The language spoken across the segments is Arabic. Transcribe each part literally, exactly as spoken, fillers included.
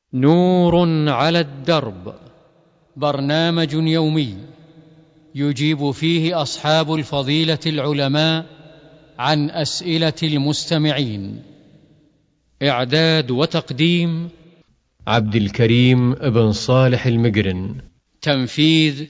نور على الدرب، برنامج يومي يجيب فيه أصحاب الفضيلة العلماء عن أسئلة المستمعين. إعداد وتقديم عبد الكريم بن صالح المقرن. تنفيذ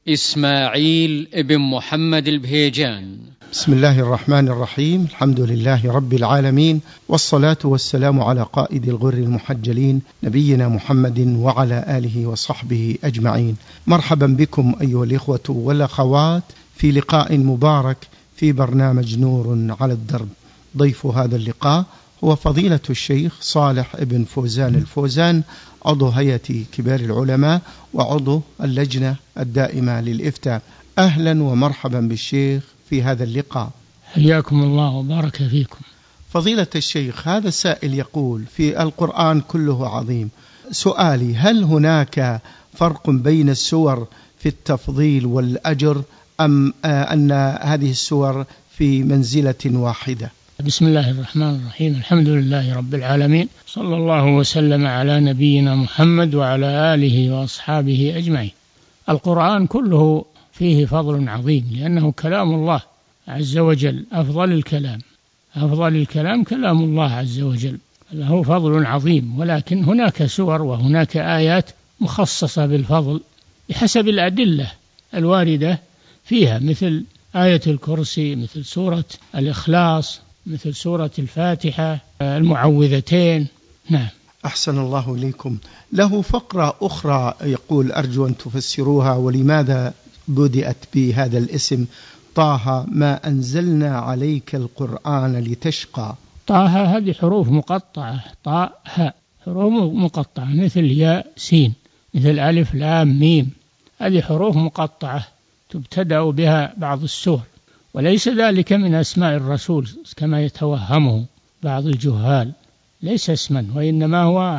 إسماعيل بن محمد البهيجان. بسم الله الرحمن الرحيم. الحمد لله رب العالمين، والصلاة والسلام على قائد الغر المحجلين نبينا محمد وعلى آله وصحبه أجمعين. مرحبا بكم أيها الإخوة والأخوات في لقاء مبارك في برنامج نور على الدرب. ضيف هذا اللقاء هو فضيلة الشيخ صالح بن فوزان الفوزان، عضو هيئة كبار العلماء وعضو اللجنة الدائمة للإفتاء. أهلا ومرحبا بالشيخ في هذا اللقاء. حياكم الله وبارك فيكم. فضيلة الشيخ، هذا السائل يقول: في القرآن كله عظيم، سؤالي هل هناك فرق بين السور في التفضيل والأجر، أم أن هذه السور في منزلة واحدة؟ بسم الله الرحمن الرحيم. الحمد لله رب العالمين، صلى الله وسلم على نبينا محمد وعلى آله وأصحابه أجمعين. القرآن كله فيه فضل عظيم، لأنه كلام الله عز وجل، أفضل الكلام أفضل الكلام كلام الله عز وجل، له فضل عظيم. ولكن هناك سور وهناك آيات مخصصة بالفضل بحسب الأدلة الواردة فيها، مثل آية الكرسي، مثل سورة الإخلاص، مثل سورة الفاتحة، المعوذتين. نعم. أحسن الله إليكم. له فقرة أخرى يقول: أرجو أن تفسروها، ولماذا بدأت بهذا الاسم طه ما أنزلنا عليك القرآن لتشقى؟ طه هذه حروف مقطعة، طاء هاء، حروف مقطعة مثل ياء سين، مثل ألف لام ميم. هذه حروف مقطعة تبتدأ بها بعض السور، وليس ذلك من أسماء الرسول كما يتوهمه بعض الجهال، ليس اسما، وإنما هو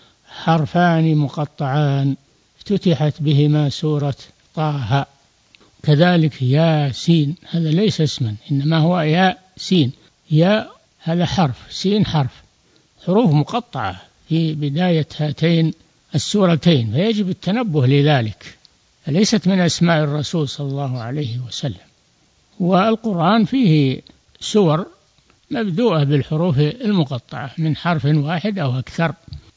حرفان مقطعان افتتحت بهما سورة طه. كذلك يا سين، هذا ليس اسما، إنما هو يا سين، يا هذا حرف، سين حرف، حروف مقطعة في بداية هاتين السورتين، فيجب التنبه لذلك، فليست من أسماء الرسول صلى الله عليه وسلم. والقرآن فيه سور مبدوءة بالحروف المقطعة من حرف واحد أو أكثر،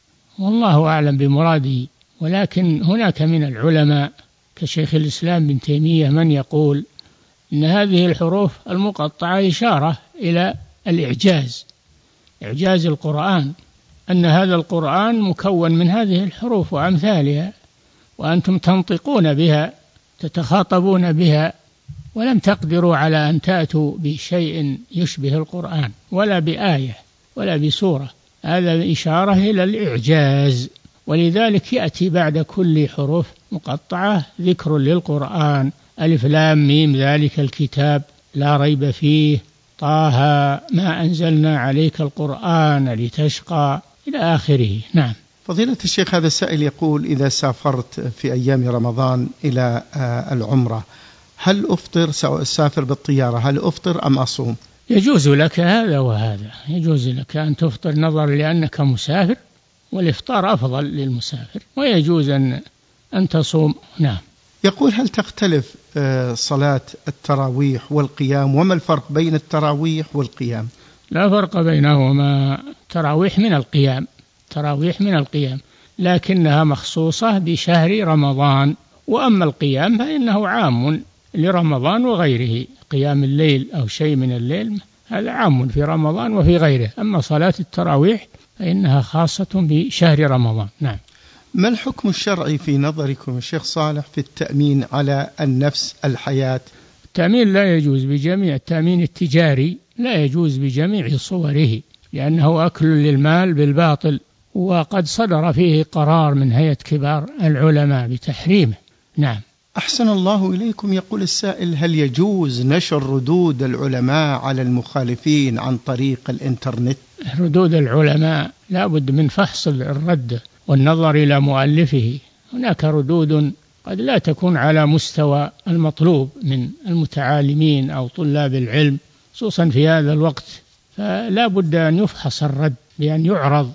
والله أعلم بمراده. ولكن هناك من العلماء كشيخ الإسلام بن تيمية من يقول إن هذه الحروف المقطعة إشارة إلى الإعجاز، إعجاز القرآن، أن هذا القرآن مكون من هذه الحروف وأمثالها، وأنتم تنطقون بها، تتخاطبون بها، ولم تقدروا على أن تأتوا بشيء يشبه القرآن، ولا بآية ولا بسورة. هذا إشارة إلى الإعجاز، ولذلك يأتي بعد كل حروف مقطعة ذكر للقرآن: ألف لام ميم ذلك الكتاب لا ريب فيه، طه ما أنزلنا عليك القرآن لتشقى، إلى آخره. نعم. فضيلة الشيخ، هذا السائل يقول: إذا سافرت في أيام رمضان إلى العمرة، هل أفطر؟ سافر بالطيارة، هل أفطر أم أصوم؟ يجوز لك هذا وهذا، يجوز لك أن تفطر نظرا لأنك مسافر، والإفطار أفضل للمسافر، ويجوز أن أن تصوم. نعم. يقول: هل تختلف صلاة التراويح والقيام؟ وما الفرق بين التراويح والقيام؟ لا فرق بينهما، التراويح من القيام، التراويح من القيام، لكنها مخصوصة بشهر رمضان. وأما القيام فإنه عام لرمضان وغيره، قيام الليل أو شيء من الليل هذا عام في رمضان وفي غيره. أما صلاة التراويح فإنها خاصة بشهر رمضان. نعم. ما الحكم الشرعي في نظركم الشيخ صالح في التأمين على النفس الحياة؟ التأمين لا يجوز بجميع، التأمين التجاري لا يجوز بجميع صوره، لأنه أكل للمال بالباطل، وقد صدر فيه قرار من هيئة كبار العلماء بتحريمه. نعم. أحسن الله إليكم. يقول السائل: هل يجوز نشر ردود العلماء على المخالفين عن طريق الإنترنت؟ ردود العلماء لا بد من فحص الرد والنظر إلى مؤلفه. هناك ردود قد لا تكون على مستوى المطلوب من المتعالمين أو طلاب العلم، خصوصا في هذا الوقت، فلا بد أن يفحص الرد بأن يعرض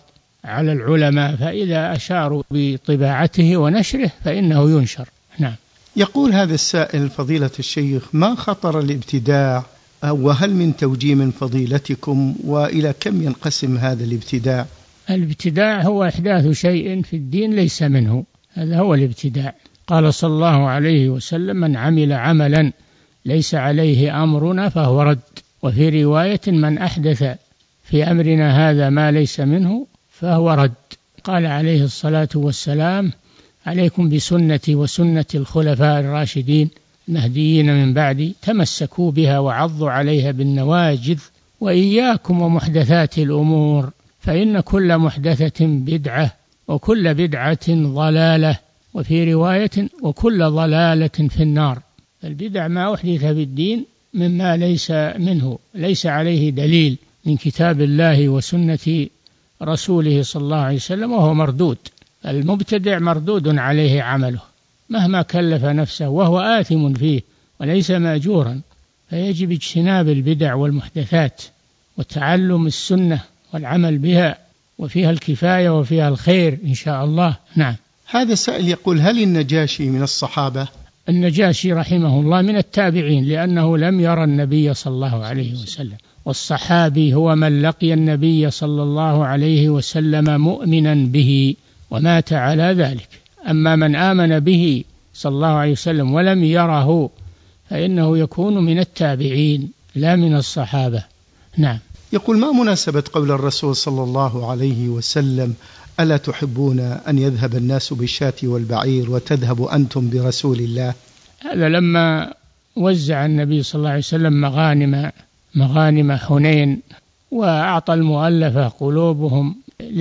على العلماء، فإذا أشاروا بطباعته ونشره فإنه ينشر. نعم. يقول هذا السائل: فضيلة الشيخ، ما خطر الابتداع، وهل من توجيه من فضيلتكم، وإلى كم ينقسم هذا الابتداع؟ الابتداع هو إحداث شيء في الدين ليس منه، هذا هو الابتداع. قال صلى الله عليه وسلم: من عمل عملا ليس عليه أمرنا فهو رد. وفي رواية: من أحدث في أمرنا هذا ما ليس منه فهو رد. قال عليه الصلاة والسلام: عليكم بسنتي وسنة الخلفاء الراشدين المهديين من بعدي، تمسكوا بها وعضوا عليها بالنواجذ، وإياكم ومحدثات الأمور، فإن كل محدثة بدعة وكل بدعة ضلالة، وفي رواية: وكل ضلالة في النار. البدع ما أحدث بالدين مما ليس منه، ليس عليه دليل من كتاب الله وسنة رسوله صلى الله عليه وسلم، وهو مردود. المبتدع مردود عليه عمله مهما كلف نفسه، وهو آثم فيه وليس مأجورا. فيجب اجتناب البدع والمحدثات وتعلم السنة والعمل بها، وفيها الكفاية وفيها الخير إن شاء الله. نعم. هذا السائل يقول: هل النجاشي من الصحابة؟ النجاشي رحمه الله من التابعين، لأنه لم يرى النبي صلى الله عليه وسلم. والصحابي هو من لقي النبي صلى الله عليه وسلم مؤمنا به ومات على ذلك. أما من آمن به صلى الله عليه وسلم ولم يره فإنه يكون من التابعين لا من الصحابة. نعم. يقول: ما مناسبة قول الرسول صلى الله عليه وسلم: ألا تحبون أن يذهب الناس بالشاة والبعير وتذهب أنتم برسول الله؟ هذا لما وزع النبي صلى الله عليه وسلم مغانم مغانم حنين، وأعطى المؤلفة قلوبهم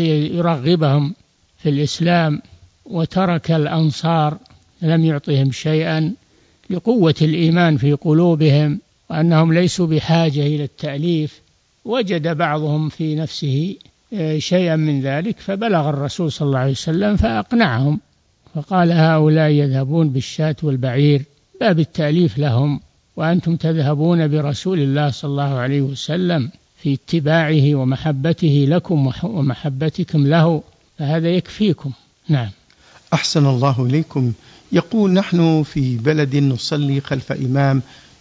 ليرغبهم في الإسلام، وترك الأنصار لم يعطهم شيئا لقوة الإيمان في قلوبهم وأنهم ليسوا بحاجة إلى التأليف. وجد بعضهم في نفسه شيئا من ذلك، فبلغ الرسول صلى الله عليه وسلم فأقنعهم، فقال: هؤلاء يذهبون بالشاة والبعير باب التأليف لهم، وأنتم تذهبون برسول الله صلى الله عليه وسلم في اتباعه ومحبته لكم ومحبتكم له، فهذا يكفيكم. نعم. أحسن الله إليكم. يقول: نحن في بلد نصلي خلف إمام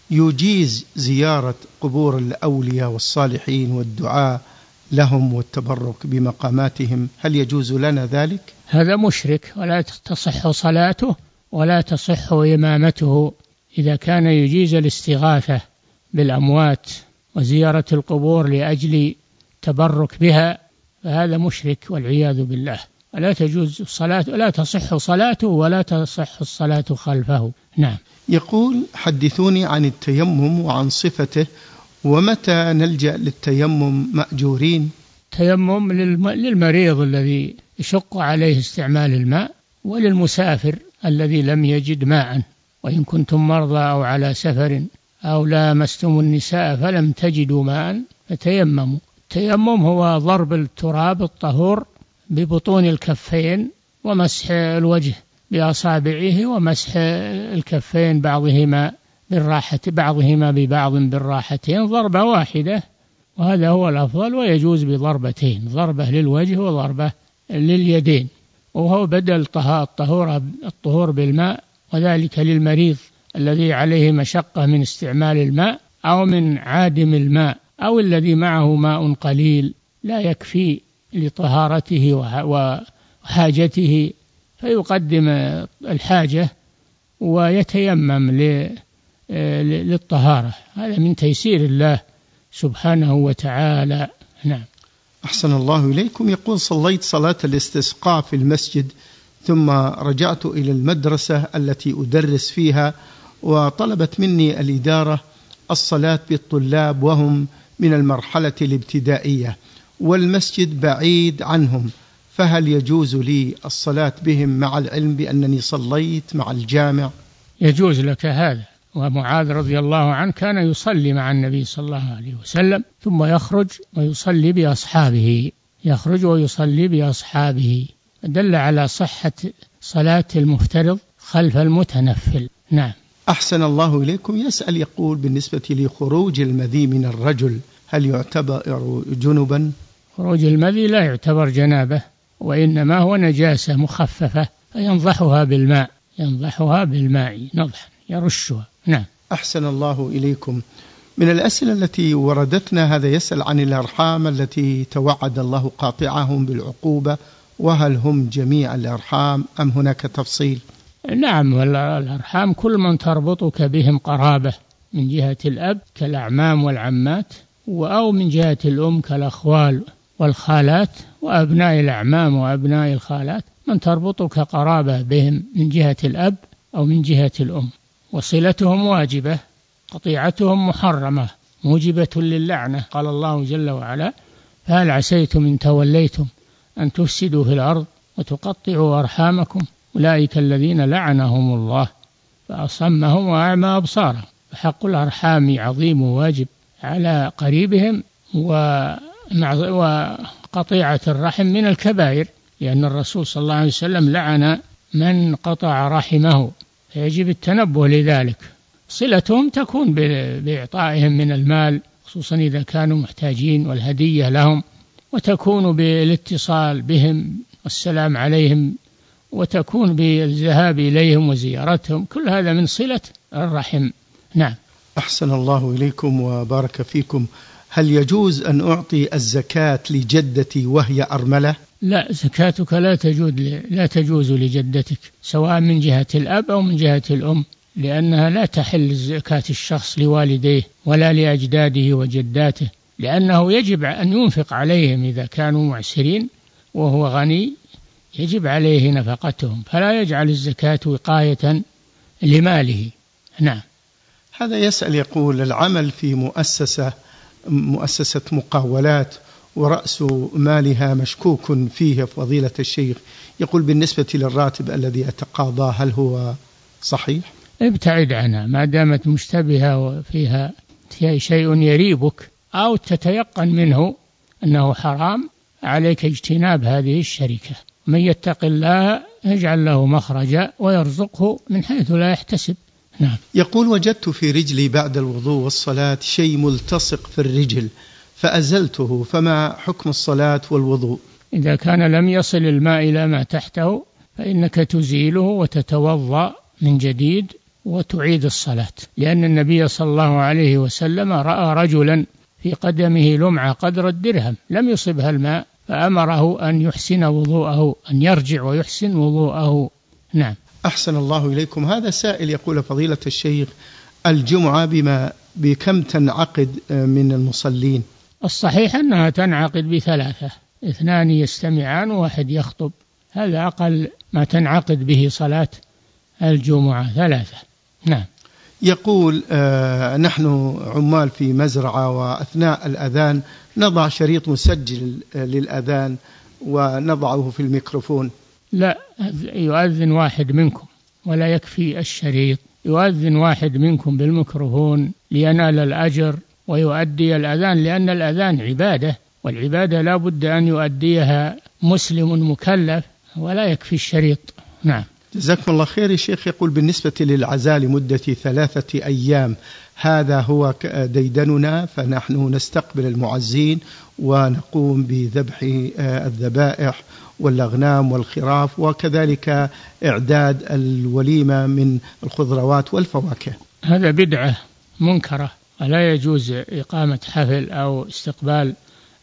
يجيز زيارة قبور الأولياء والصالحين والدعاء لهم والتبرك بمقاماتهم، هل يجوز لنا ذلك؟ هذا مشرك، ولا تصح صلاته ولا تصح إمامته إذا كان يجيز الاستغاثة بالأموات وزيارة القبور لأجل تبرك بها، فهذا مشرك والعياذ بالله. ولا تجوز الصلاة، ولا تصح صلاته ولا تصح الصلاة خلفه. نعم. يقول: حدثوني عن التيمم وعن صفته، ومتى نلجأ للتيمم مأجورين؟ تيمم للمريض الذي يشق عليه استعمال الماء، وللمسافر الذي لم يجد ماء. وإن كنتم مرضى أو على سفر أو لامستم النساء فلم تجدوا ماء فتيمموا. التيمم هو ضرب التراب الطهور ببطون الكفين ومسح الوجه بأصابعه ومسح الكفين بعضهما بالراحة بعضهما ببعض بالراحتين ضربة واحدة، وهذا هو الأفضل. ويجوز بضربتين، ضربة للوجه وضربة لليدين، وهو بدل الطهور الطهور بالماء، وذلك للمريض الذي عليه مشقة من استعمال الماء أو من عادم الماء، أو الذي معه ماء قليل لا يكفي لطهارته وحاجته، فيقدم الحاجة ويتيمم للطهارة. هذا من تيسير الله سبحانه وتعالى. نعم. أحسن الله إليكم. يقول: صليت صلاة الاستسقاء في المسجد، ثم رجعت إلى المدرسة التي أدرس فيها، وطلبت مني الإدارة الصلاة بالطلاب وهم من المرحلة الابتدائية، والمسجد بعيد عنهم، فهل يجوز لي الصلاة بهم مع العلم بأنني صليت مع الجامع؟ يجوز لك هذا. ومعاذ رضي الله عنه كان يصلي مع النبي صلى الله عليه وسلم، ثم يخرج ويصلي بأصحابه يخرج ويصلي بأصحابه، دل على صحة صلاة المفترض خلف المتنفل. نعم. أحسن الله إليكم. يسأل يقول: بالنسبة لخروج المذي من الرجل هل يعتبر جنبا؟ خروج المذي لا يعتبر جنابة، وإنما هو نجاسة مخففة فينضحها بالماء، ينضحها بالماء نضحا يرشها. نعم. أحسن الله إليكم. من الأسئلة التي وردتنا هذا يسأل عن الأرحام التي توعد الله قاطعهم بالعقوبة، وهل هم جميع الأرحام أم هناك تفصيل؟ نعم، والأرحام كل من تربطك بهم قرابة من جهة الأب كالأعمام والعمات، أو من جهة الأم كالأخوال والخالات وأبناء الأعمام وأبناء الخالات، من تربطك قرابة بهم من جهة الأب أو من جهة الأم، وصلتهم واجبة، قطيعتهم محرمة موجبة للعنة. قال الله جل وعلا: فهل عسيتم إن توليتم أن تفسدوا في الأرض وتقطعوا أرحامكم أولئك الذين لعنهم الله فأصمهم وأعمى أبصارهم. فحق الأرحام عظيم وواجب على قريبهم، وقطيعة الرحم من الكبائر، لأن الرسول صلى الله عليه وسلم لعن من قطع رحمه، فيجب التنبه لذلك. صلتهم تكون بإعطائهم من المال خصوصا إذا كانوا محتاجين والهدية لهم، وتكون بالاتصال بهم والسلام عليهم، وتكون بالذهاب إليهم وزيارتهم، كل هذا من صلة الرحم. نعم. أحسن الله إليكم وبارك فيكم. هل يجوز أن أعطي الزكاة لجدتي وهي أرملة؟ لا، زكاتك لا تجوز لا تجوز لجدتك سواء من جهة الأب أو من جهة الأم، لأنها لا تحل زكاة الشخص لوالديه ولا لأجداده وجداته، لأنه يجب أن ينفق عليهم إذا كانوا معسرين وهو غني، يجب عليه نفقتهم، فلا يجعل الزكاة وقاية لماله. نعم. هذا يسأل يقول: العمل في مؤسسة مؤسسة مقاولات ورأس مالها مشكوك فيه فضيلة الشيخ، يقول بالنسبة للراتب الذي أتقاضاه هل هو صحيح؟ ابتعد عنها ما دامت مشتبهة وفيها شيء يريبك أو تتيقن منه أنه حرام، عليك اجتناب هذه الشركة. من يتق الله يجعل له مخرجا ويرزقه من حيث لا يحتسب. نعم. يقول: وجدت في رجلي بعد الوضوء والصلاة شيء ملتصق في الرجل فأزلته، فما حكم الصلاة والوضوء؟ إذا كان لم يصل الماء إلى ما تحته فإنك تزيله وتتوضأ من جديد وتعيد الصلاة، لأن النبي صلى الله عليه وسلم رأى رجلا في قدمه لمعة قدر الدرهم لم يصبها الماء فأمره أن يحسن وضوءه، أن يرجع ويحسن وضوءه. نعم. أحسن الله إليكم. هذا سائل يقول: فضيلة الشيخ، الجمعة بما بكم تنعقد من المصلين؟ الصحيح أنها تنعقد بثلاثة، اثنان يستمعان وواحد يخطب، هذا أقل ما تنعقد به صلاة الجمعة، ثلاثة. نعم. يقول: آه نحن عمال في مزرعة، وأثناء الأذان نضع شريط مسجل للأذان ونضعه في الميكروفون. لا، يؤذن واحد منكم ولا يكفي الشريط، يؤذن واحد منكم بالميكروفون لينال الأجر ويؤدي الأذان، لأن الأذان عبادة، والعبادة لا بد أن يؤديها مسلم مكلف، ولا يكفي الشريط. نعم. جزاكم الله خير. الشيخ يقول: بالنسبة للعزاء لمدة ثلاثة أيام هذا هو ديدننا، فنحن نستقبل المعزين ونقوم بذبح الذبائح والأغنام والخراف، وكذلك إعداد الوليمة من الخضروات والفواكه. هذا بدعة منكرة، ولا يجوز إقامة حفل أو استقبال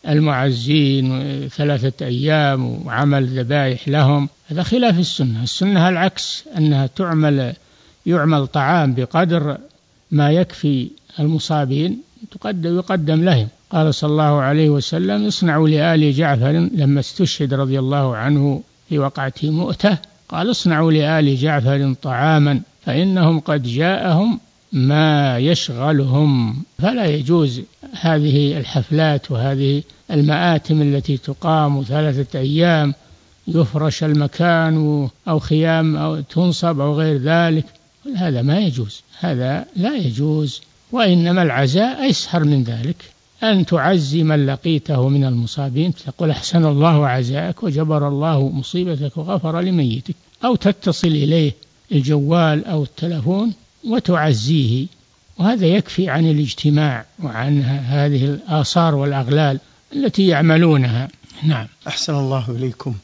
المعزين ثلاثة أيام وعمل ذبائح لهم، هذا خلاف السنة. السنة العكس، أنها تعمل يعمل طعام بقدر ما يكفي المصابين تقدم يقدم لهم. قال صلى الله عليه وسلم: اصنعوا لآل جعفر، لما استشهد رضي الله عنه في وقعة مؤتة قال: اصنعوا لآل جعفر طعاما فإنهم قد جاءهم ما يشغلهم. فلا يجوز هذه الحفلات وهذه المآتم التي تقام ثلاثة أيام يفرش المكان أو خيام أو تنصب أو غير ذلك، هذا ما يجوز، هذا لا يجوز. وإنما العزاء أيسر من ذلك، أن تعزي من لقيته من المصابين، تقول: أحسن الله عزاءك وجبر الله مصيبتك وغفر لميتك، أو تتصل إليه الجوال أو التلفون وتعزيه، وهذا يكفي عن الاجتماع وعن هذه الآثار والأغلال التي يعملونها. نعم. أحسن الله إليكم.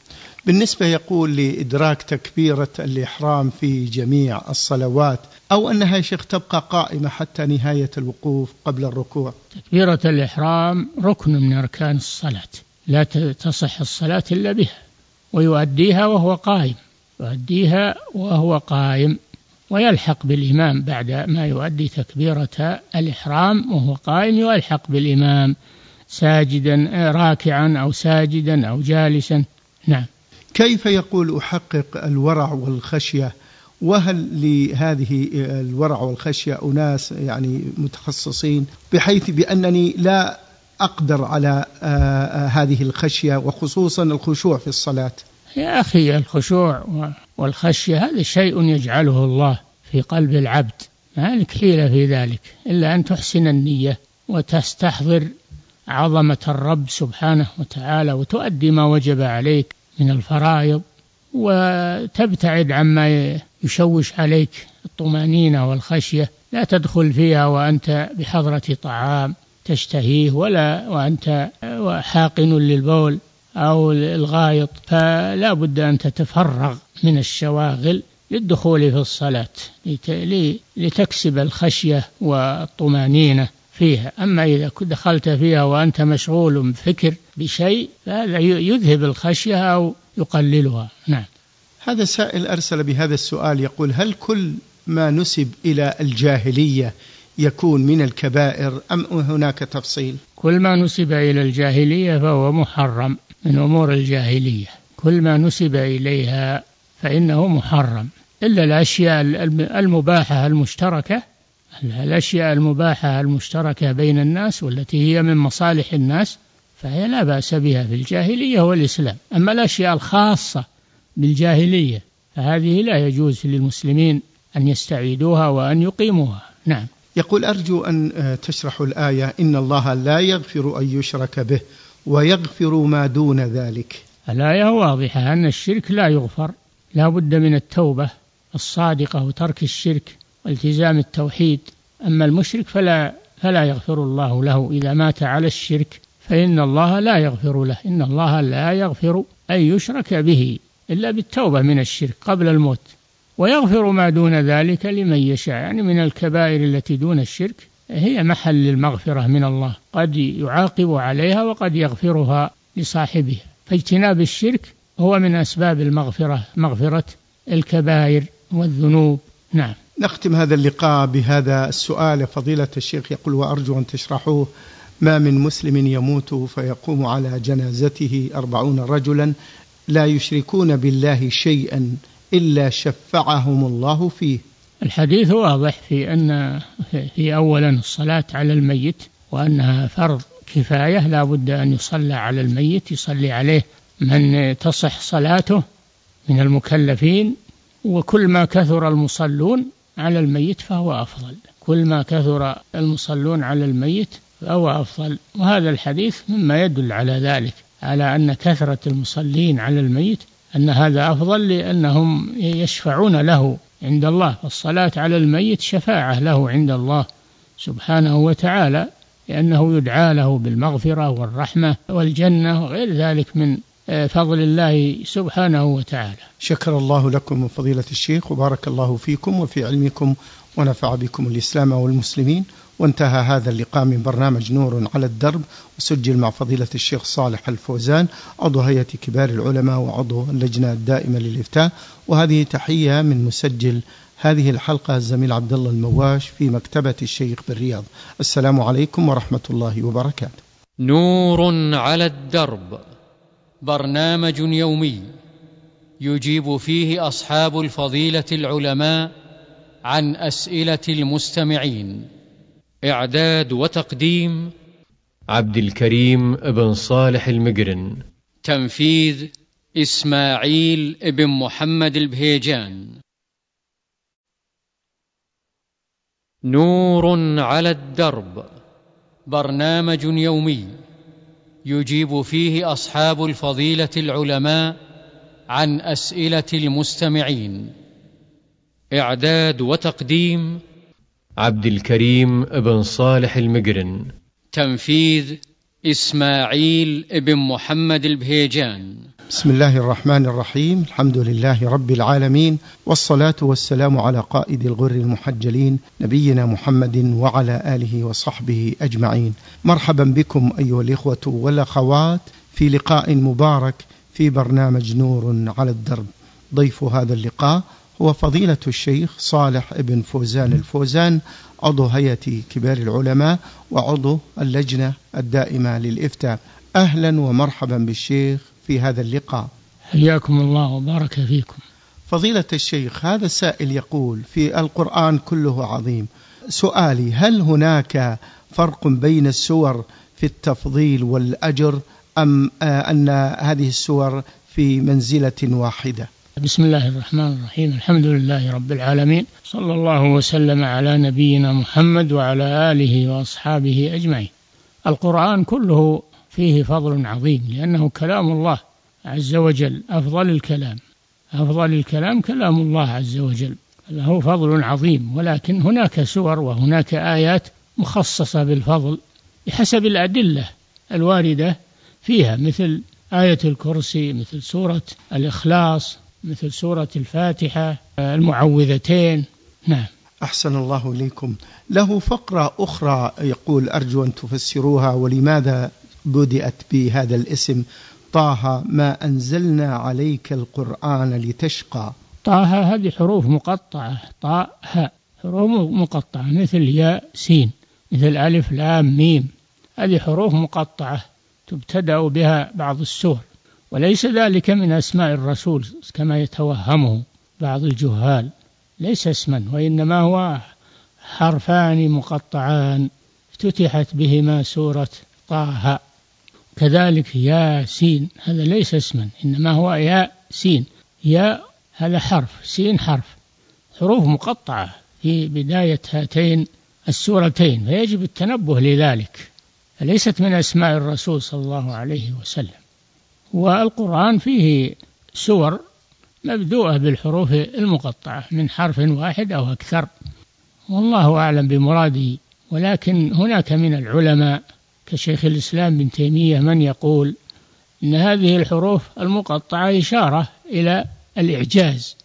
بالنسبة يقول لإدراك تكبيرة الإحرام في جميع الصلوات، أو أنها يا شيخ تبقى قائمة حتى نهاية الوقوف قبل الركوع؟ تكبيرة الإحرام ركن من أركان الصلاة، لا تصح الصلاة إلا بها، ويؤديها وهو قائم، يؤديها وهو قائم، ويلحق بالإمام بعد ما يؤدي تكبيرة الإحرام وهو قائم، يلحق بالإمام ساجدا راكعا أو ساجدا أو جالسا. نعم. كيف يقول أحقق الورع والخشية؟ وهل لهذه الورع والخشية أناس يعني متخصصين بحيث بأنني لا أقدر على هذه الخشية وخصوصا الخشوع في الصلاة؟ يا أخي الخشوع والخشية هذا شيء يجعله الله في قلب العبد، ما لك حيلة في ذلك إلا أن تحسن النية وتستحضر عظمة الرب سبحانه وتعالى، وتؤدي ما وجب عليك من الفرائض، وتبتعد عما يشوش عليك الطمأنينة والخشية. لا تدخل فيها وأنت بحضرة طعام تشتهيه، ولا وأنت حاقن للبول أو الغائط، فلا بد أن تتفرغ من الشواغل للدخول في الصلاة لتكسب الخشية والطمأنينة فيها. أما إذا دخلت فيها وأنت مشغول بفكر بشيء فهذا يذهب الخشية أو يقللها. نعم. هذا سائل أرسل بهذا السؤال يقول: هل كل ما نسب إلى الجاهلية يكون من الكبائر أم هناك تفصيل؟ كل ما نسب إلى الجاهلية فهو محرم من أمور الجاهلية، كل ما نسب إليها فإنه محرم، إلا الأشياء المباحة المشتركة، الأشياء المباحة المشتركة بين الناس والتي هي من مصالح الناس فهي لا بأس بها في الجاهلية والإسلام. أما الأشياء الخاصة بالجاهلية فهذه لا يجوز للمسلمين أن يستعيدوها وأن يقيموها. نعم. يقول: أرجو أن تشرحوا الآية إن الله لا يغفر أن يشرك به ويغفر ما دون ذلك. الآية واضحة أن الشرك لا يغفر، لا بد من التوبة الصادقة وترك الشرك والتزام التوحيد. أما المشرك فلا, فلا يغفر الله له إذا مات على الشرك، فإن الله لا يغفر له، إن الله لا يغفر أن يشرك به إلا بالتوبة من الشرك قبل الموت، ويغفر ما دون ذلك لمن يشاء، يعني من الكبائر التي دون الشرك هي محل المغفرة من الله، قد يعاقب عليها وقد يغفرها لصاحبها، فاجتناب الشرك هو من أسباب المغفرة، مغفرة الكبائر والذنوب. نعم. نختم هذا اللقاء بهذا السؤال فضيلة الشيخ، يقول: وأرجو أن تشرحوه: ما من مسلم يموت فيقوم على جنازته أربعون رجلا لا يشركون بالله شيئا إلا شفعهم الله فيه. الحديث واضح في أن في أولا الصلاة على الميت، وأنها فرض كفاية لا بد أن يصلى على الميت، يصلي عليه من تصح صلاته من المكلفين، وكل ما كثر المصلون على الميت فهو أفضل، كل ما كثر المصلون على الميت فهو أفضل. وهذا الحديث مما يدل على ذلك، على أن كثرة المصلين على الميت أن هذا أفضل، لأنهم يشفعون له عند الله، الصلاة على الميت شفاعة له عند الله سبحانه وتعالى، لأنه يدعى له بالمغفرة والرحمة والجنة وغير ذلك من فضل الله سبحانه وتعالى. شكر الله لكم فضيلة الشيخ، وبارك الله فيكم وفي علمكم، ونفع بكم الإسلام والمسلمين. وانتهى هذا اللقاء من برنامج نور على الدرب، وسجل مع فضيلة الشيخ صالح الفوزان عضو هيئة كبار العلماء وعضو اللجنة الدائمة للإفتاء. وهذه تحية من مسجل هذه الحلقة الزميل عبد الله المواش في مكتبة الشيخ بالرياض. السلام عليكم ورحمة الله وبركاته. نور على الدرب، برنامج يومي يجيب فيه أصحاب الفضيلة العلماء عن أسئلة المستمعين. إعداد وتقديم عبد الكريم بن صالح المقرن. تنفيذ إسماعيل بن محمد البهيجان. نور على الدرب، برنامج يومي يجيب فيه أصحاب الفضيلة العلماء عن أسئلة المستمعين. إعداد وتقديم عبد الكريم بن صالح المقرن. تنفيذ إسماعيل بن محمد البهيجان. بسم الله الرحمن الرحيم. الحمد لله رب العالمين، والصلاة والسلام على قائد الغر المحجلين نبينا محمد وعلى آله وصحبه أجمعين. مرحبا بكم أيها الإخوة والأخوات في لقاء مبارك في برنامج نور على الدرب. ضيف هذا اللقاء هو فضيلة الشيخ صالح بن فوزان الفوزان، عضو هيئة كبار العلماء وعضو اللجنة الدائمة للإفتاء. أهلا ومرحبا بالشيخ في هذا اللقاء. حياكم الله وبارك فيكم. فضيلة الشيخ، هذا السائل يقول: في القرآن كله عظيم، سؤالي هل هناك فرق بين السور في التفضيل والأجر، أم أن هذه السور في منزلة واحدة؟ بسم الله الرحمن الرحيم. الحمد لله رب العالمين، صلى الله وسلم على نبينا محمد وعلى آله وأصحابه أجمعين. القرآن كله فيه فضل عظيم، لأنه كلام الله عز وجل، أفضل الكلام أفضل الكلام كلام الله عز وجل، له فضل عظيم. ولكن هناك سور وهناك آيات مخصصة بالفضل بحسب الأدلة الواردة فيها، مثل آية الكرسي، مثل سورة الإخلاص، مثل سورة الفاتحة، المعوذتين. نعم. أحسن الله إليكم. له فقرة أخرى يقول: أرجو أن تفسروها، ولماذا بدأت بهذا الاسم طه ما أنزلنا عليك القرآن لتشقى؟ طه هذه حروف مقطعة، طاء هاء، حروف مقطعة مثل ياء سين، مثل ألف لام ميم. هذه حروف مقطعة تبتدأ بها بعض السور، وليس ذلك من أسماء الرسول كما يتوهمه بعض الجهال، ليس اسما، وإنما هو حرفان مقطعان افتتحت بهما سورة طه. كذلك يا سين، هذا ليس اسما، إنما هو يا سين، يا هذا حرف، سين حرف، حروف مقطعة في بداية هاتين السورتين، فيجب التنبه لذلك، فليست من أسماء الرسول صلى الله عليه وسلم. والقرآن فيه سور مبدوءة بالحروف المقطعة من حرف واحد أو أكثر، والله أعلم بمراده. ولكن هناك من العلماء كشيخ الإسلام بن تيمية من يقول إن هذه الحروف المقطعة إشارة إلى الإعجاز،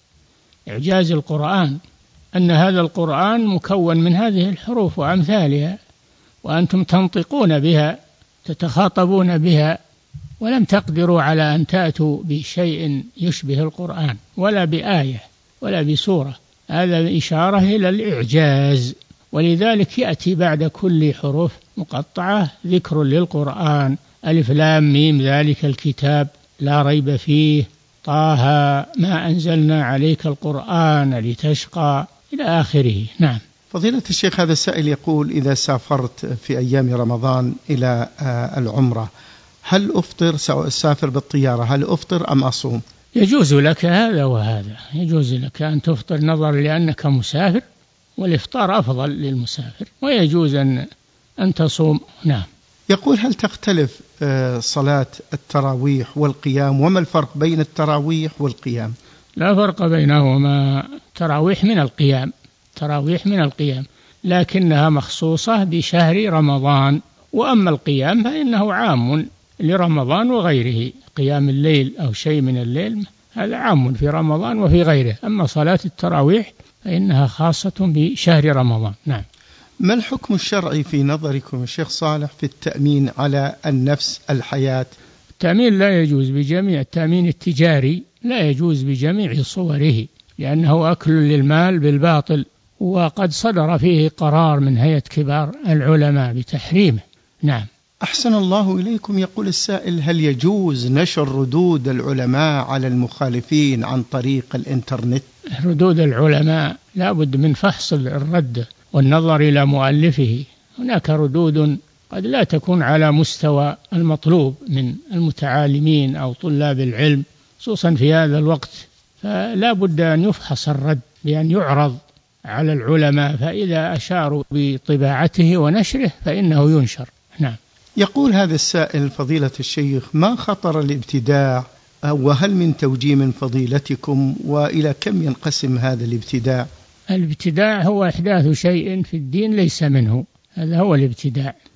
إعجاز القرآن، أن هذا القرآن مكون من هذه الحروف وأمثالها، وأنتم تنطقون بها، تتخاطبون بها، ولم تقدروا على أن تأتوا بشيء يشبه القرآن، ولا بآية ولا بسورة. هذا إشارة إلى الإعجاز، ولذلك يأتي بعد كل حروف مقطعة ذكر للقرآن: ألف لام ميم ذلك الكتاب لا ريب فيه، طه ما أنزلنا عليك القرآن لتشقى، إلى آخره. نعم. فضيلة الشيخ، هذا السائل يقول: إذا سافرت في أيام رمضان إلى العمرة هل أفطر؟ سافر بالطيارة، هل أفطر أم أصوم؟ يجوز لك هذا وهذا، يجوز لك أن تفطر نظرا لأنك مسافر، والإفطار أفضل للمسافر، ويجوز أن أن تصوم. نعم. يقول: هل تختلف صلاة التراويح والقيام؟ وما الفرق بين التراويح والقيام؟ لا فرق بينهما، تراويح من القيام، تراويح من القيام، لكنها مخصوصة بشهر رمضان. وأما القيام فإنه عام لرمضان وغيره، قيام الليل أو شيء من الليل هذا عام في رمضان وفي غيره. أما صلاة التراويح فإنها خاصة بشهر رمضان. نعم. ما الحكم الشرعي في نظركم الشيخ صالح في التأمين على النفس الحياة؟ التأمين لا يجوز بجميع، التأمين التجاري لا يجوز بجميع صوره، لأنه أكل للمال بالباطل، وقد صدر فيه قرار من هيئة كبار العلماء بتحريمه. نعم. أحسن الله إليكم. يقول السائل: هل يجوز نشر ردود العلماء على المخالفين عن طريق الإنترنت؟ ردود العلماء لا بد من فحص الرد والنظر إلى مؤلفه. هناك ردود قد لا تكون على مستوى المطلوب من المتعالمين أو طلاب العلم، خصوصا في هذا الوقت، فلا بد أن يفحص الرد بأن يعرض على العلماء، فإذا أشاروا بطباعته ونشره فإنه ينشر. نعم. يقول هذا السائل: فضيلة الشيخ، ما خطر الابتداع، وهل من توجيه من فضيلتكم، وإلى كم ينقسم هذا الابتداع؟ الابتداع هو إحداث شيء في الدين ليس منه، هذا هو الابتداع.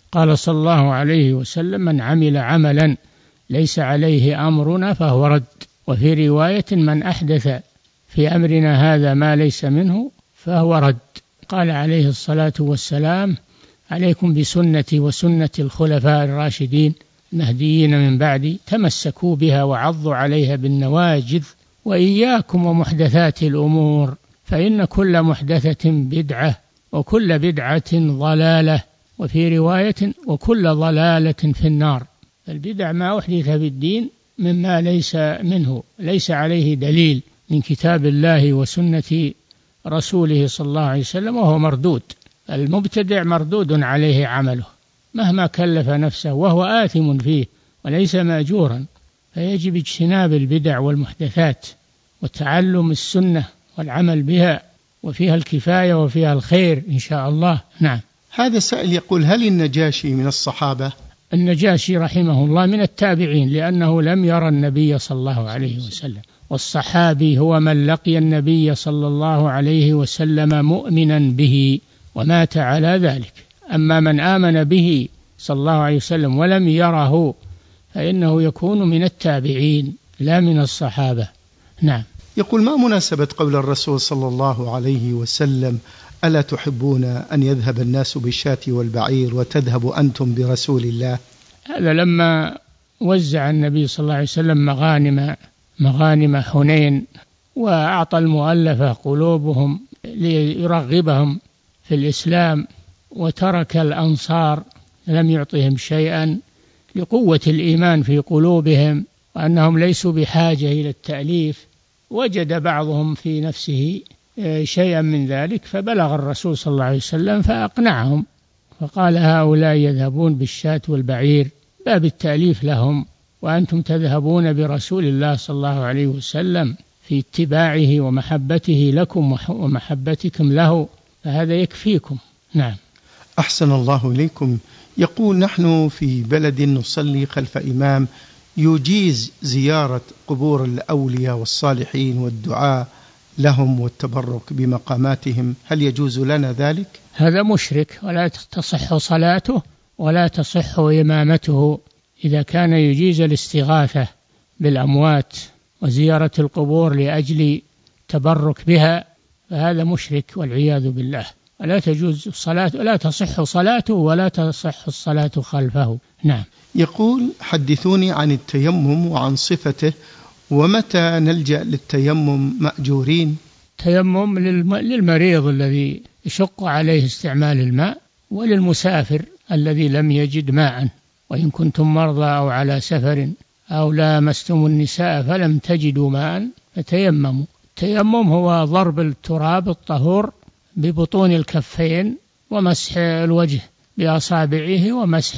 قال صلى الله عليه وسلم: من عمل عملا ليس عليه أمرنا فهو رد. وفي رواية: من أحدث في أمرنا هذا ما ليس منه فهو رد. قال عليه الصلاة والسلام: عليكم بسنتي وسنة الخلفاء الراشدين المهديين من بعدي، تمسكوا بها وعضوا عليها بالنواجذ، وإياكم ومحدثات الأمور، فإن كل محدثة بدعة وكل بدعة ضلالة، وفي رواية: وكل ضلالة في النار. البدع ما أحدث في الدين مما ليس منه، ليس عليه دليل من كتاب الله وسنة رسوله صلى الله عليه وسلم، وهو مردود. المبتدع مردود عليه عمله مهما كلف نفسه، وهو آثم فيه وليس مأجورا. فيجب اجتناب البدع والمحدثات وتعلم السنة والعمل بها، وفيها الكفاية وفيها الخير إن شاء الله. نعم. هذا سائل يقول: هل النجاشي من الصحابة؟ النجاشي رحمه الله من التابعين، لأنه لم يرى النبي صلى الله عليه وسلم، والصحابي هو من لقي النبي صلى الله عليه وسلم مؤمنا به ومات على ذلك. أما من آمن به صلى الله عليه وسلم ولم يره فإنه يكون من التابعين لا من الصحابة. نعم. يقول: ما مناسبة قول الرسول صلى الله عليه وسلم: ألا تحبون أن يذهب الناس بالشاة والبعير وتذهب أنتم برسول الله؟ هذا لما وزع النبي صلى الله عليه وسلم مغانم مغانم حنين، وأعطى المؤلفة قلوبهم ليرغبهم في الإسلام، وترك الأنصار لم يعطهم شيئا لقوة الإيمان في قلوبهم وأنهم ليسوا بحاجة إلى التأليف. وجد بعضهم في نفسه شيئا من ذلك، فبلغ الرسول صلى الله عليه وسلم فأقنعهم، فقال: هؤلاء يذهبون بالشاة والبعير باب التأليف لهم، وأنتم تذهبون برسول الله صلى الله عليه وسلم في اتباعه ومحبته لكم ومحبتكم له، فهذا يكفيكم. نعم. أحسن الله إليكم. يقول: نحن في بلد نصلي خلف إمام يجيز زيارة قبور الأولياء والصالحين والدعاء لهم والتبرك بمقاماتهم، هل يجوز لنا ذلك؟ هذا مشرك، ولا تصح صلاته ولا تصح إمامته إذا كان يجيز الاستغاثة بالأموات وزيارة القبور لأجل تبرك بها، فهذا مشرك والعياذ بالله، ولا تجوز الصلاة ولا تصح صلاته ولا تصح الصلاة خلفه. نعم. يقول: حدثوني عن التيمم وعن صفته، ومتى نلجأ للتيمم مأجورين؟ تيمم للمريض الذي يشق عليه استعمال الماء، وللمسافر الذي لم يجد ماء. وإن كنتم مرضى أو على سفر أو لامستم النساء فلم تجدوا ماء فتيمموا. التيمم هو ضرب التراب الطهور ببطون الكفين ومسح الوجه بأصابعه ومسح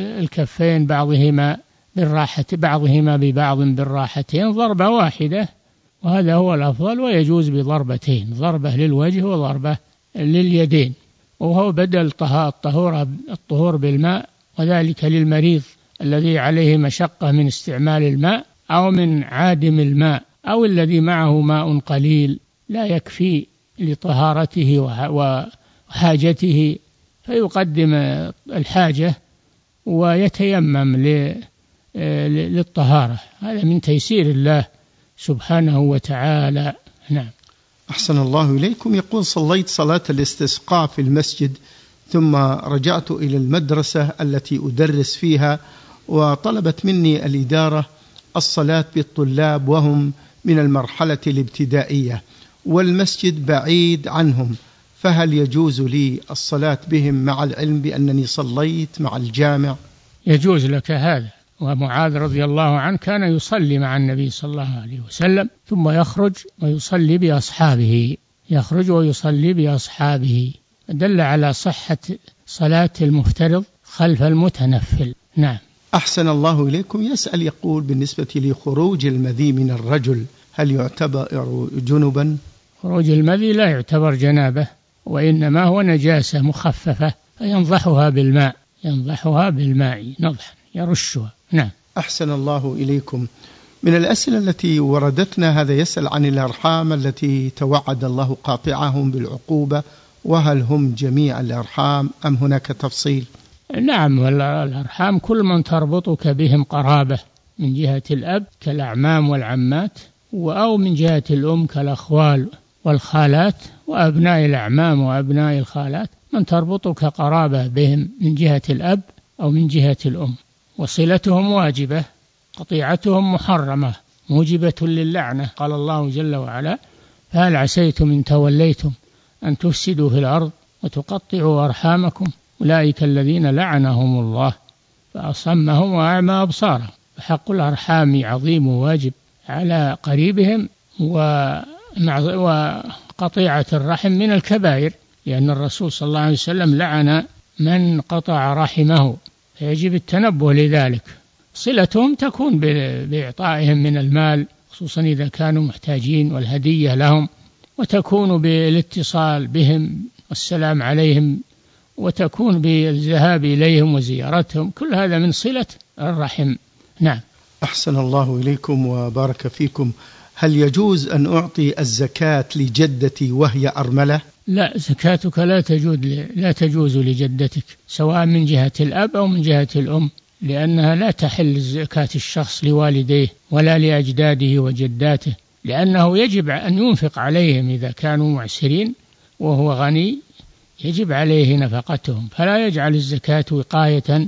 الكفين بعضهما بالراحة بعضهما ببعض بالراحتين، ضربة واحدة، وهذا هو الأفضل. ويجوز بضربتين، ضربة للوجه وضربة لليدين، وهو بدل الطهور الطهور بالماء، وذلك للمريض الذي عليه مشقة من استعمال الماء أو من عادم الماء، أو الذي معه ماء قليل لا يكفي لطهارته وحاجته، فيقدم الحاجة ويتيمم للطهارة. هذا من تيسير الله سبحانه وتعالى. نعم. أحسن الله إليكم. يقول: صليت صلاة الاستسقاء في المسجد ثم رجعت إلى المدرسة التي أدرس فيها، وطلبت مني الإدارة الصلاة بالطلاب وهم من المرحلة الابتدائية، والمسجد بعيد عنهم، فهل يجوز لي الصلاة بهم مع العلم بأنني صليت مع الجامع؟ يجوز لك هذا. ومعاذ رضي الله عنه كان يصلي مع النبي صلى الله عليه وسلم ثم يخرج ويصلي بأصحابه يخرج ويصلي بأصحابه دل على صحة صلاة المفترض خلف المتنفل. نعم. أحسن الله إليكم. يسأل يقول: بالنسبة لخروج المذي من الرجل هل يعتبر جنبا؟ خروج المذي لا يعتبر جنابة، وإنما هو نجاسة مخففة، فينضحها بالماء ينضحها بالماء نضحا يرشها. نعم. أحسن الله إليكم. من الأسئلة التي وردتنا هذا يسأل عن الأرحام التي توعد الله قاطعهم بالعقوبة، وهل هم جميع الأرحام أم هناك تفصيل؟ نعم، والأرحام كل من تربطك بهم قرابة من جهة الأب كالأعمام والعمات، أو من جهة الأم كالأخوال والخالات وأبناء الأعمام وأبناء الخالات، من تربطك قرابة بهم من جهة الأب أو من جهة الأم، وصلتهم واجبة، قطيعتهم محرمة موجبة للعنة. قال الله جل وعلا: فهل عسيتم إن توليتم أن تفسدوا في الأرض وتقطعوا أرحامكم أولئك الذين لعنهم الله فأصمهم وأعمى أبصارهم. فحق الأرحام عظيم وواجب على قريبهم، وقطيعة الرحم من الكبائر، لأن الرسول صلى الله عليه وسلم لعن من قطع رحمه، فيجب التنبه لذلك. صلتهم تكون بإعطائهم من المال خصوصا إذا كانوا محتاجين والهدية لهم، وتكون بالاتصال بهم والسلام عليهم، وتكون بالذهاب إليهم وزيارتهم، كل هذا من صلة الرحم. نعم. أحسن الله إليكم وبارك فيكم. هل يجوز أن أعطي الزكاة لجدتي وهي أرملة؟ لا، زكاتك لا تجوز لا تجوز لجدتك، سواء من جهة الأب أو من جهة الأم، لأنها لا تحل زكاة الشخص لوالديه ولا لأجداده وجداته، لأنه يجب أن ينفق عليهم إذا كانوا معسرين، وهو غني يجب عليه نفقتهم، فلا يجعل الزكاة وقاية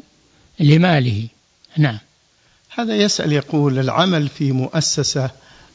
لماله. نعم. هذا يسأل يقول: العمل في مؤسسة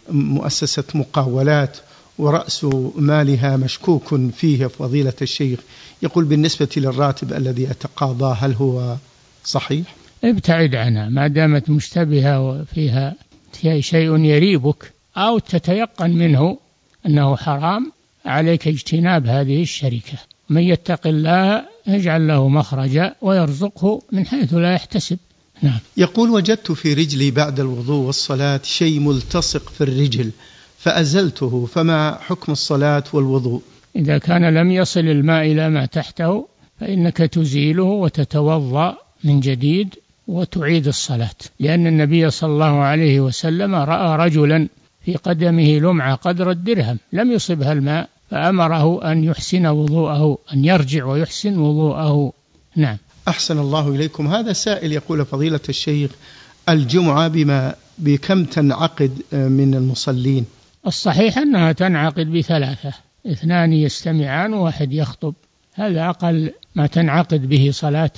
مؤسسة مقاولات ورأس مالها مشكوك فيه فضيلة الشيخ، يقول بالنسبة للراتب الذي أتقاضاه هل هو صحيح؟ ابتعد عنها ما دامت مشتبهة وفيها شيء يريبك أو تتيقن منه أنه حرام، عليك اجتناب هذه الشركة. من يتق الله يجعل له مخرجا ويرزقه من حيث لا يحتسب. نعم. يقول: وجدت في رجلي بعد الوضوء والصلاة شيء ملتصق في الرجل فأزلته، فما حكم الصلاة والوضوء؟ إذا كان لم يصل الماء إلى ما تحته فإنك تزيله وتتوضأ من جديد وتعيد الصلاة، لأن النبي صلى الله عليه وسلم رأى رجلا في قدمه لمعة قدر الدرهم لم يصبها الماء، فأمره أن يحسن وضوءه، أن يرجع ويحسن وضوءه. نعم. أحسن الله إليكم. هذا سائل يقول: فضيلة الشيخ، الجمعة بما بكم تنعقد من المصلين؟ الصحيح أنها تنعقد بثلاثة، اثنان يستمعان وواحد يخطب، هذا أقل ما تنعقد به صلاة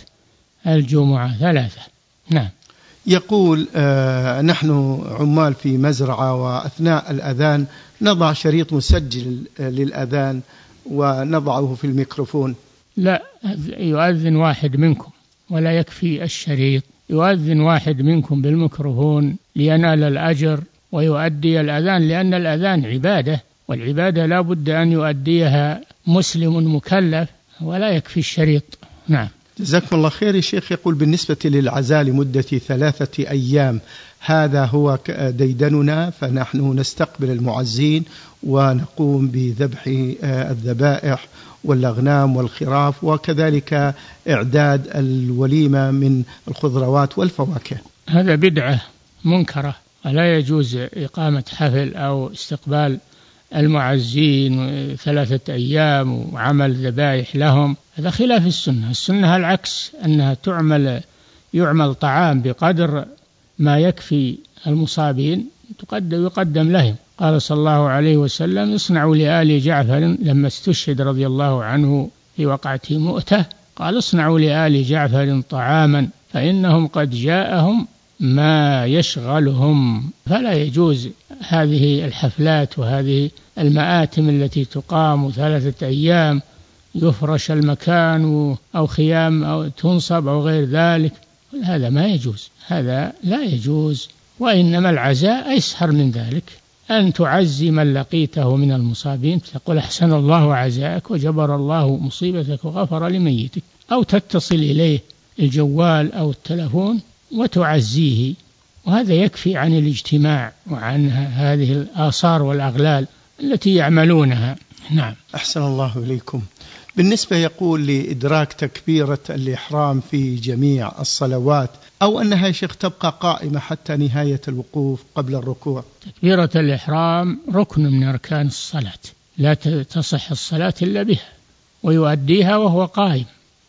الجمعة، ثلاثة. نعم. يقول: آه نحن عمال في مزرعة، وأثناء الأذان نضع شريط مسجل للأذان ونضعه في الميكروفون. لا، يؤذن واحد منكم ولا يكفي الشريط، يؤذن واحد منكم بالميكروفون لينال الأجر ويؤدي الأذان، لأن الأذان عبادة، والعبادة لا بد أن يؤديها مسلم مكلف، ولا يكفي الشريط. نعم. جزاكم الله خير. الشيخ يقول: بالنسبة للعزاء لمدة ثلاثة أيام، هذا هو ديدننا، فنحن نستقبل المعزين ونقوم بذبح الذبائح والأغنام والخراف، وكذلك إعداد الوليمة من الخضروات والفواكه. هذا بدعة منكرة، ولا يجوز إقامة حفل أو استقبال المعزين ثلاثة أيام وعمل ذبائح لهم، هذا خلاف السنة. السنة العكس، أنها تعمل يعمل طعام بقدر ما يكفي المصابين يقدم لهم. قال صلى الله عليه وسلم: اصنعوا لآل جعفر، لما استشهد رضي الله عنه في وقعة مؤتة قال: اصنعوا لآل جعفر طعاما فإنهم قد جاءهم ما يشغلهم. فلا يجوز هذه الحفلات وهذه المآتم التي تقام ثلاثة أيام، يفرش المكان أو خيام أو تنصب أو غير ذلك، هذا ما يجوز، هذا لا يجوز. وإنما العزاء أيسر من ذلك، أن تعزي من لقيته من المصابين، تقول: أحسن الله عزاءك وجبر الله مصيبتك وغفر لميتك، أو تتصل إليه الجوال أو التلفون وتعزيه، وهذا يكفي عن الاجتماع وعن هذه الآثار والأغلال التي يعملونها. نعم. أحسن الله إليكم. بالنسبة يقول لإدراك تكبيرة الإحرام في جميع الصلوات، أو أنها يا شيخ تبقى قائمة حتى نهاية الوقوف قبل الركوع؟ تكبيرة الإحرام ركن من أركان الصلاة، لا تصح الصلاة إلا بها، ويؤديها وهو قائم،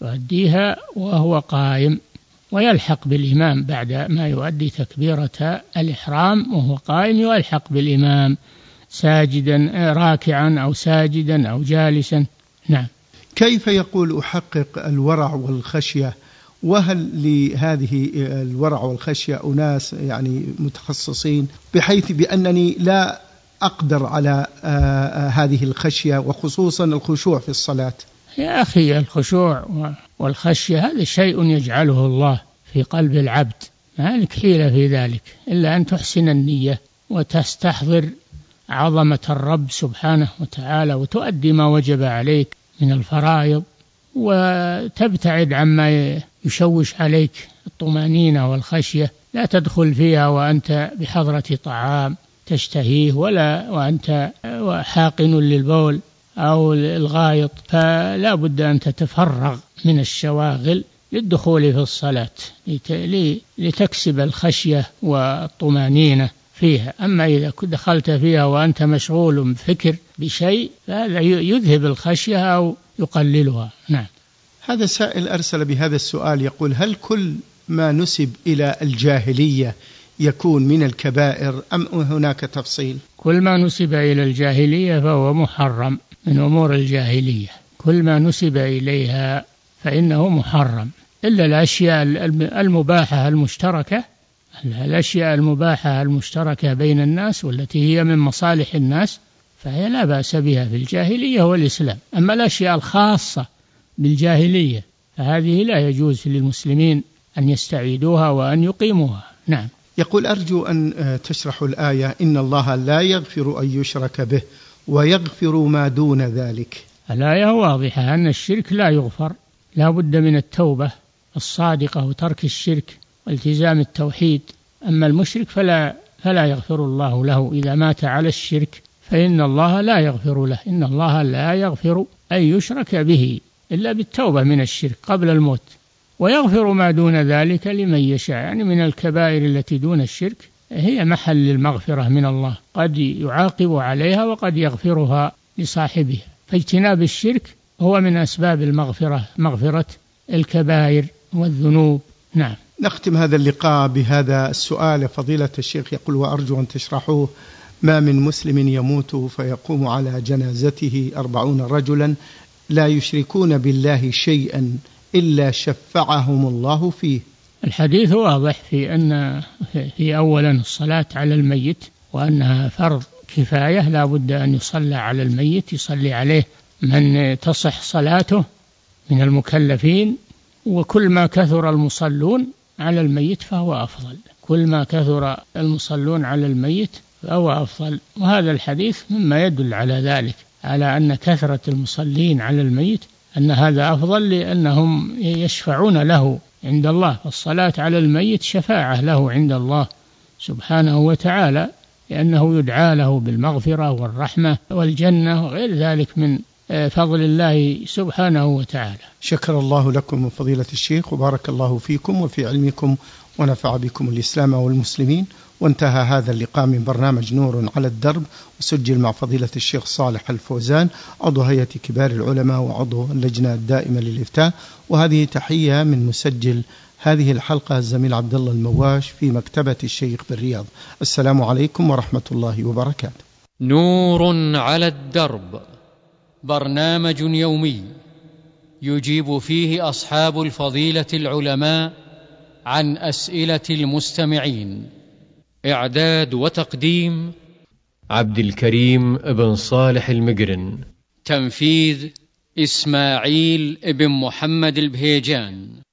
يؤديها وهو قائم، ويلحق بالإمام بعد ما يؤدي تكبيرة الإحرام وهو قائم، يلحق بالإمام ساجدا راكعا أو ساجدا أو جالسا. نعم. كيف يقول أحقق الورع والخشية؟ وهل لهذه الورع والخشية أناس يعني متخصصين بحيث بأنني لا أقدر على هذه الخشية وخصوصا الخشوع في الصلاة؟ يا أخي، الخشوع والخشية هذا شيء يجعله الله في قلب العبد، ما لك حيلة في ذلك إلا أن تحسن النية وتستحضر عظمة الرب سبحانه وتعالى، وتؤدي ما وجب عليك من الفرائض، وتبتعد عما يشوش عليك الطمأنينة والخشية. لا تدخل فيها وأنت بحضرة طعام تشتهيه، ولا وأنت حاقن للبول أو الغائط، فلا بد أن تتفرغ من الشواغل للدخول في الصلاة لتكسب الخشية والطمأنينة فيها. أما إذا دخلت فيها وأنت مشغول بفكر بشيء فهذا يذهب الخشية أو يقللها. نعم. هذا سائل أرسل بهذا السؤال يقول: هل كل ما نسب إلى الجاهلية يكون من الكبائر أم هناك تفصيل؟ كل ما نسب إلى الجاهلية فهو محرم من أمور الجاهلية، كل ما نسب إليها فإنه محرم، إلا الأشياء المباحة المشتركة، الأشياء المباحة المشتركة بين الناس والتي هي من مصالح الناس فهي لا بأس بها في الجاهلية والإسلام. أما الأشياء الخاصة بالجاهلية فهذه لا يجوز للمسلمين أن يستعيدوها وأن يقيموها. نعم. يقول: أرجو أن تشرح الآية إن الله لا يغفر أن يشرك به ويغفر ما دون ذلك. الآية واضحة أن الشرك لا يغفر، لا بد من التوبة الصادقة وترك الشرك والتزام التوحيد. أما المشرك فلا, فلا يغفر الله له إذا مات على الشرك، فإن الله لا يغفر له، إن الله لا يغفر أن يشرك به إلا بالتوبة من الشرك قبل الموت، ويغفر ما دون ذلك لمن يشاء. يعني من الكبائر التي دون الشرك هي محل المغفرة من الله، قد يعاقب عليها وقد يغفرها لصاحبها، فاجتناب الشرك هو من أسباب المغفرة، مغفرة الكبائر والذنوب. نعم. نختم هذا اللقاء بهذا السؤال فضيلة الشيخ، يقول: وأرجو أن تشرحوه: ما من مسلم يموت فيقوم على جنازته أربعون رجلا لا يشركون بالله شيئا إلا شفعهم الله فيه. الحديث واضح في أن في أولا الصلاة على الميت، وأنها فرض كفاية لا بد أن يصلى على الميت، يصلي عليه من تصح صلاته من المكلفين، وكل ما كثر المصلون على الميت فهو أفضل، كل ما كثر المصلون على الميت فهو أفضل. وهذا الحديث مما يدل على ذلك، على أن كثرة المصلين على الميت أن هذا أفضل، لأنهم يشفعون له عند الله. الصلاة على الميت شفاعة له عند الله سبحانه وتعالى، لأنه يدعى له بالمغفرة والرحمة والجنة وغير ذلك من فضل الله سبحانه وتعالى. شكر الله لكم فضيلة الشيخ، وبارك الله فيكم وفي علمكم، ونفع بكم الإسلام والمسلمين. وانتهى هذا اللقاء من برنامج نور على الدرب، وسجل مع فضيلة الشيخ صالح الفوزان عضو هيئة كبار العلماء وعضو اللجنة الدائمة للإفتاء. وهذه تحية من مسجل هذه الحلقة الزميل عبد الله المواش في مكتبة الشيخ بالرياض. السلام عليكم ورحمة الله وبركاته. نور على الدرب، برنامج يومي يجيب فيه أصحاب الفضيلة العلماء عن أسئلة المستمعين. إعداد وتقديم عبد الكريم بن صالح المقرن. تنفيذ إسماعيل بن محمد البهيجان.